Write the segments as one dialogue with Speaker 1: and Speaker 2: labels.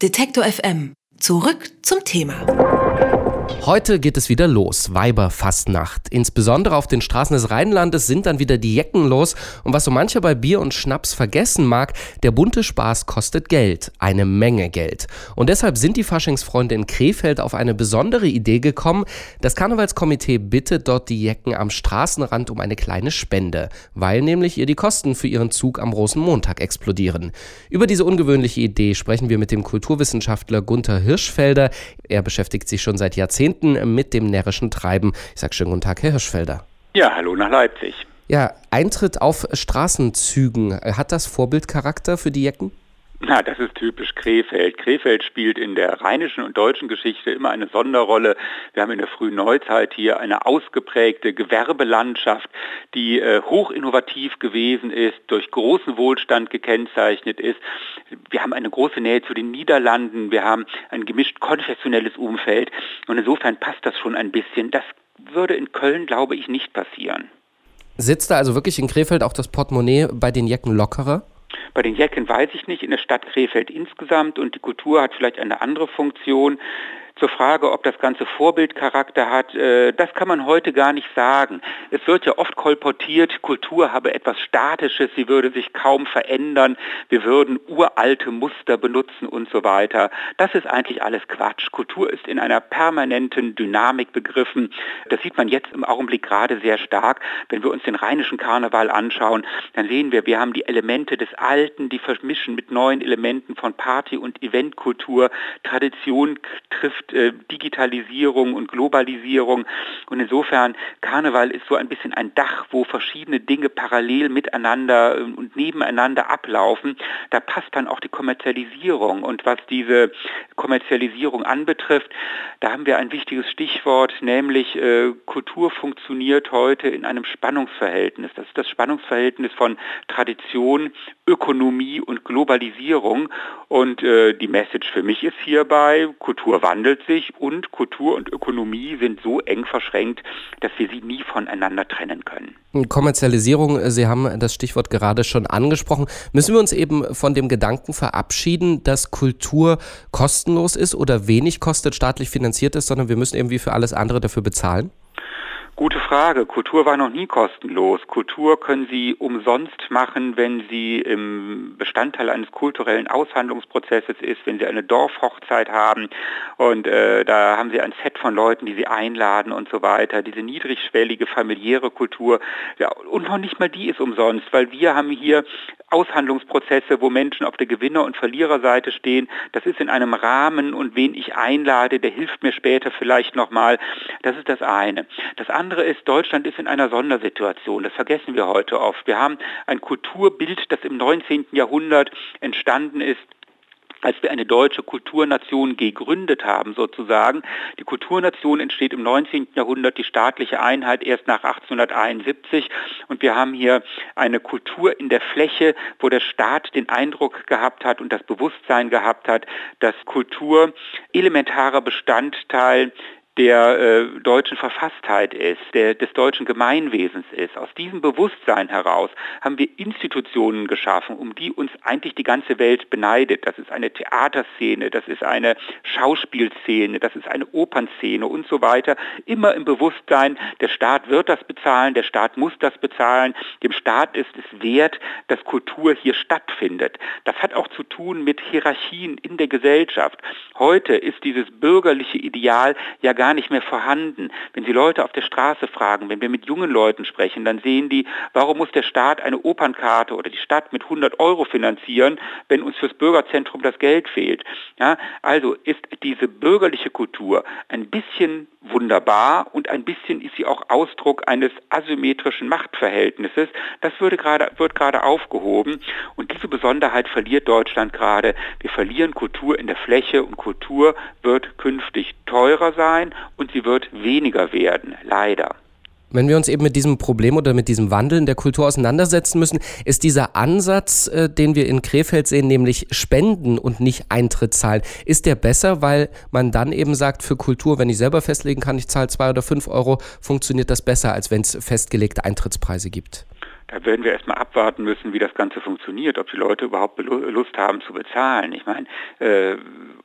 Speaker 1: Detektor FM. Zurück zum Thema.
Speaker 2: Heute geht es wieder los, Weiberfastnacht. Insbesondere auf den Straßen des Rheinlandes sind dann wieder die Jecken los. Und was so mancher bei Bier und Schnaps vergessen mag, der bunte Spaß kostet Geld, eine Menge Geld. Und deshalb sind die Faschingsfreunde in Krefeld auf eine besondere Idee gekommen. Das Karnevalskomitee bittet dort die Jecken am Straßenrand um eine kleine Spende, weil nämlich ihr die Kosten für ihren Zug am Rosenmontag explodieren. Über diese ungewöhnliche Idee sprechen wir mit dem Kulturwissenschaftler Gunther Hirschfelder. Er beschäftigt sich schon seit Jahrzehnten mit dem närrischen Treiben. Ich sage schönen guten Tag, Herr Hirschfelder.
Speaker 3: Ja, hallo nach Leipzig.
Speaker 2: Ja, Eintritt auf Straßenzügen, hat das Vorbildcharakter für die Jecken?
Speaker 3: Na, das ist typisch Krefeld. Krefeld spielt in der rheinischen und deutschen Geschichte immer eine Sonderrolle. Wir haben in der frühen Neuzeit hier eine ausgeprägte Gewerbelandschaft, die hochinnovativ gewesen ist, durch großen Wohlstand gekennzeichnet ist. Wir haben eine große Nähe zu den Niederlanden, wir haben ein gemischt konfessionelles Umfeld und insofern passt das schon ein bisschen. Das würde in Köln, glaube ich, nicht passieren.
Speaker 2: Sitzt da also wirklich in Krefeld auch das Portemonnaie bei den Jecken lockerer?
Speaker 3: Bei den Jecken weiß ich nicht, in der Stadt Krefeld insgesamt, und die Kultur hat vielleicht eine andere Funktion. Zur Frage, ob das Ganze Vorbildcharakter hat, das kann man heute gar nicht sagen. Es wird ja oft kolportiert, Kultur habe etwas Statisches, sie würde sich kaum verändern, wir würden uralte Muster benutzen und so weiter. Das ist eigentlich alles Quatsch. Kultur ist in einer permanenten Dynamik begriffen. Das sieht man jetzt im Augenblick gerade sehr stark. Wenn wir uns den rheinischen Karneval anschauen, dann sehen wir haben die Elemente des Alten, die vermischen mit neuen Elementen von Party- und Eventkultur. Tradition trifft Digitalisierung und Globalisierung, und insofern Karneval ist so ein bisschen ein Dach, wo verschiedene Dinge parallel miteinander und nebeneinander ablaufen. Da passt dann auch die Kommerzialisierung, und was diese Kommerzialisierung anbetrifft, da haben wir ein wichtiges Stichwort, nämlich Kultur funktioniert heute in einem Spannungsverhältnis. Das ist das Spannungsverhältnis von Tradition, Ökonomie und Globalisierung, und die Message für mich ist hierbei, Kultur wandelt sich und Kultur und Ökonomie sind so eng verschränkt, dass wir sie nie voneinander trennen können.
Speaker 2: Kommerzialisierung, Sie haben das Stichwort gerade schon angesprochen. Müssen wir uns eben von dem Gedanken verabschieden, dass Kultur kostenlos ist oder wenig kostet, staatlich finanziert ist, sondern wir müssen irgendwie für alles andere dafür bezahlen?
Speaker 3: Gute Frage. Kultur war noch nie kostenlos. Kultur können Sie umsonst machen, wenn sie im Bestandteil eines kulturellen Aushandlungsprozesses ist, wenn Sie eine Dorfhochzeit haben und da haben Sie ein Set von Leuten, die Sie einladen und so weiter. Diese niedrigschwellige familiäre Kultur, ja, und noch nicht mal die ist umsonst, weil wir haben hier Aushandlungsprozesse, wo Menschen auf der Gewinner- und Verliererseite stehen. Das ist in einem Rahmen, und wen ich einlade, der hilft mir später vielleicht nochmal. Das ist das eine. Das andere ist, Deutschland ist in einer Sondersituation. Das vergessen wir heute oft. Wir haben ein Kulturbild, das im 19. Jahrhundert entstanden ist, als wir eine deutsche Kulturnation gegründet haben sozusagen. Die Kulturnation entsteht im 19. Jahrhundert, die staatliche Einheit erst nach 1871. Und wir haben hier eine Kultur in der Fläche, wo der Staat den Eindruck gehabt hat und das Bewusstsein gehabt hat, dass Kultur elementarer Bestandteil der deutschen Verfasstheit ist, des deutschen Gemeinwesens ist. Aus diesem Bewusstsein heraus haben wir Institutionen geschaffen, um die uns eigentlich die ganze Welt beneidet. Das ist eine Theaterszene, das ist eine Schauspielszene, das ist eine Opernszene und so weiter. Immer im Bewusstsein, der Staat wird das bezahlen, der Staat muss das bezahlen. Dem Staat ist es wert, dass Kultur hier stattfindet. Das hat auch zu tun mit Hierarchien in der Gesellschaft. Heute ist dieses bürgerliche Ideal ja gar nicht mehr vorhanden. Wenn Sie Leute auf der Straße fragen, wenn wir mit jungen Leuten sprechen, dann sehen die, warum muss der Staat eine Opernkarte oder die Stadt mit 100 Euro finanzieren, wenn uns fürs Bürgerzentrum das Geld fehlt. Ja, also ist diese bürgerliche Kultur ein bisschen wunderbar und ein bisschen ist sie auch Ausdruck eines asymmetrischen Machtverhältnisses. Das wird gerade aufgehoben, und diese Besonderheit verliert Deutschland gerade. Wir verlieren Kultur in der Fläche, und Kultur wird künftig teurer sein und sie wird weniger werden, leider.
Speaker 2: Wenn wir uns eben mit diesem Problem oder mit diesem Wandel in der Kultur auseinandersetzen müssen, ist dieser Ansatz, den wir in Krefeld sehen, nämlich Spenden und nicht Eintritt zahlen, ist der besser, weil man dann eben sagt, für Kultur, wenn ich selber festlegen kann, ich zahle 2 oder 5 Euro, funktioniert das besser, als wenn es festgelegte Eintrittspreise gibt?
Speaker 3: Da werden wir erstmal abwarten müssen, wie das Ganze funktioniert, ob die Leute überhaupt Lust haben zu bezahlen. Ich meine,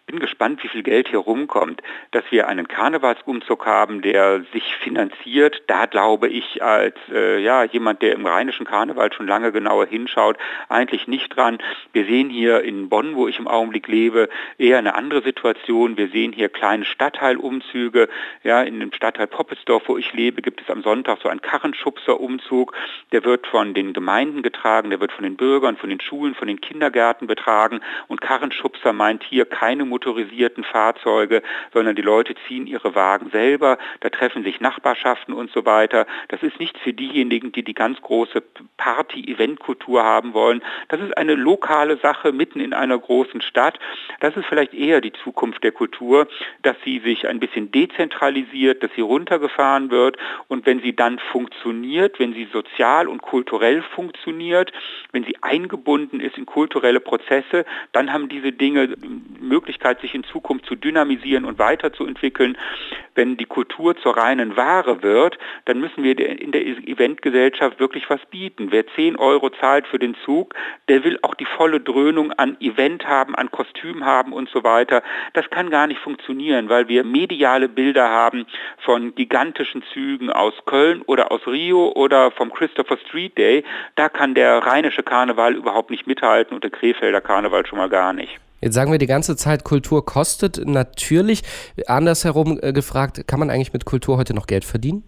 Speaker 3: bin gespannt, wie viel Geld hier rumkommt. Dass wir einen Karnevalsumzug haben, der sich finanziert, da glaube ich als jemand, der im rheinischen Karneval schon lange genauer hinschaut, eigentlich nicht dran. Wir sehen hier in Bonn, wo ich im Augenblick lebe, eher eine andere Situation. Wir sehen hier kleine Stadtteilumzüge. Ja, in dem Stadtteil Poppelsdorf, wo ich lebe, gibt es am Sonntag so einen Karrenschubser-Umzug. Der wird von den Gemeinden getragen, der wird von den Bürgern, von den Schulen, von den Kindergärten betragen. Und Karrenschubser meint hier keine motorisierten Fahrzeuge, sondern die Leute ziehen ihre Wagen selber. Da treffen sich Nachbarschaften und so weiter. Das ist nichts für diejenigen, die die ganz große Party-Event-Kultur haben wollen. Das ist eine lokale Sache mitten in einer großen Stadt. Das ist vielleicht eher die Zukunft der Kultur, dass sie sich ein bisschen dezentralisiert, dass sie runtergefahren wird und wenn sie dann funktioniert, wenn sie sozial und kulturell funktioniert, wenn sie eingebunden ist in kulturelle Prozesse, dann haben diese Dinge Möglichkeit, sich in Zukunft zu dynamisieren und weiterzuentwickeln. Wenn die Kultur zur reinen Ware wird, dann müssen wir in der Eventgesellschaft wirklich was bieten. Wer 10 € zahlt für den Zug, der will auch die volle Dröhnung an Event haben, an Kostüm haben und so weiter. Das kann gar nicht funktionieren, weil wir mediale Bilder haben von gigantischen Zügen aus Köln oder aus Rio oder vom Christopher Street Day. Da kann der rheinische Karneval überhaupt nicht mithalten und der Krefelder Karneval schon mal gar nicht.
Speaker 2: Jetzt sagen wir die ganze Zeit, Kultur kostet. Natürlich, andersherum gefragt, kann man eigentlich mit Kultur heute noch Geld verdienen?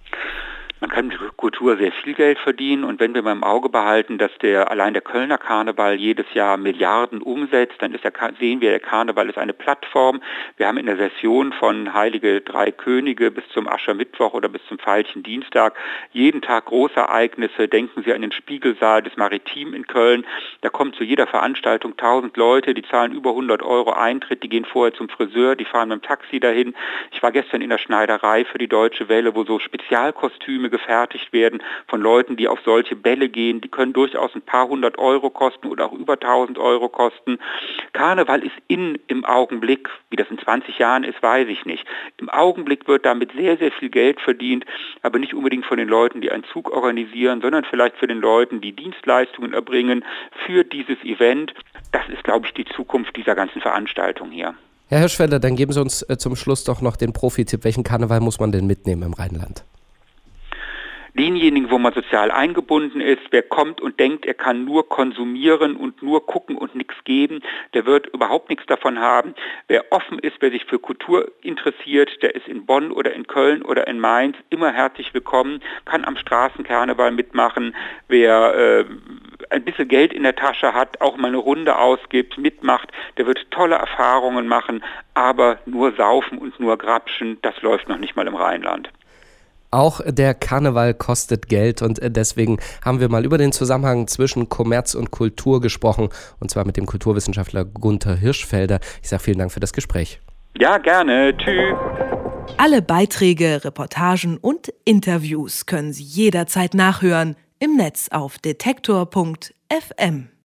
Speaker 3: Man kann mit Kultur sehr viel Geld verdienen und wenn wir mal im Auge behalten, dass allein der Kölner Karneval jedes Jahr Milliarden umsetzt, dann sehen wir, der Karneval ist eine Plattform. Wir haben in der Session von Heilige Drei Könige bis zum Aschermittwoch oder bis zum Veilchendienstag jeden Tag große Ereignisse. Denken Sie an den Spiegelsaal des Maritim in Köln. Da kommen zu jeder Veranstaltung 1000 Leute, die zahlen über 100 € Eintritt, die gehen vorher zum Friseur, die fahren mit dem Taxi dahin. Ich war gestern in der Schneiderei für die Deutsche Welle, wo so Spezialkostüme gefertigt werden von Leuten, die auf solche Bälle gehen. Die können durchaus ein paar 100 € kosten oder auch über 1000 € kosten. Karneval ist im Augenblick, wie das in 20 Jahren ist, weiß ich nicht. Im Augenblick wird damit sehr, sehr viel Geld verdient, aber nicht unbedingt von den Leuten, die einen Zug organisieren, sondern vielleicht für den Leuten, die Dienstleistungen erbringen für dieses Event. Das ist, glaube ich, die Zukunft dieser ganzen Veranstaltung hier.
Speaker 2: Herr Hirschfelder, dann geben Sie uns zum Schluss doch noch den Profi-Tipp. Welchen Karneval muss man denn mitnehmen im Rheinland?
Speaker 3: Denjenigen, wo man sozial eingebunden ist, wer kommt und denkt, er kann nur konsumieren und nur gucken und nichts geben, der wird überhaupt nichts davon haben. Wer offen ist, wer sich für Kultur interessiert, der ist in Bonn oder in Köln oder in Mainz immer herzlich willkommen, kann am Straßenkarneval mitmachen. Wer ein bisschen Geld in der Tasche hat, auch mal eine Runde ausgibt, mitmacht, der wird tolle Erfahrungen machen, aber nur saufen und nur grapschen, das läuft noch nicht mal im Rheinland.
Speaker 2: Auch der Karneval kostet Geld und deswegen haben wir mal über den Zusammenhang zwischen Kommerz und Kultur gesprochen und zwar mit dem Kulturwissenschaftler Gunther Hirschfelder. Ich sage vielen Dank für das Gespräch.
Speaker 3: Ja, gerne. Tschüss.
Speaker 1: Alle Beiträge, Reportagen und Interviews können Sie jederzeit nachhören im Netz auf detektor.fm.